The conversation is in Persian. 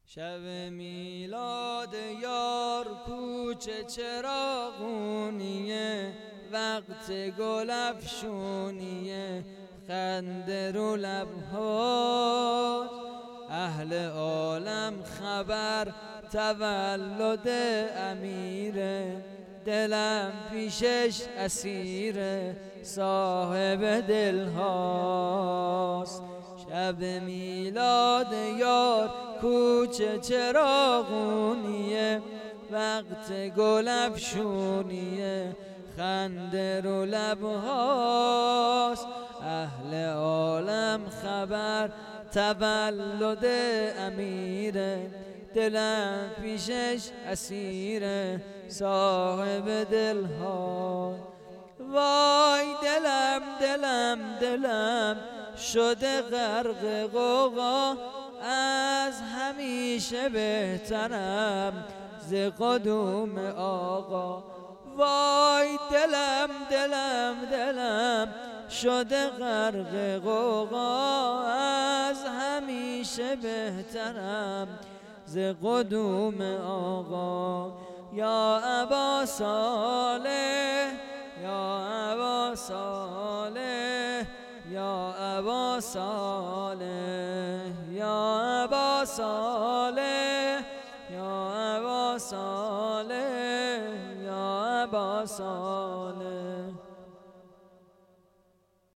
شب میلاد یار کوچه چراغونیه، وقت گل افشونیه، خنده رو لب‌هاست. اهل عالم خبر تولد امیره، دلم پیشش اسیره، صاحب دلهاست. شب میلاد یار کوچه چراغونیه، وقت گل افشونیه، خنده رو لبهاست. اهل عالم خبر تولد امیره، دلم پیشش اسیره، صاحب دلها. وای دلم دلم دلم شده غرق غوغا، از همیشه بهترم ز قدوم آقا. وای دلم دلم دلم شده غرق غوغا، از همیشه بهترم ز قدوم آقا. یا ابا صالح یا ابا صالح یا ابا صالح یا ابا صالح یا ابا صالح یا ابا صالح.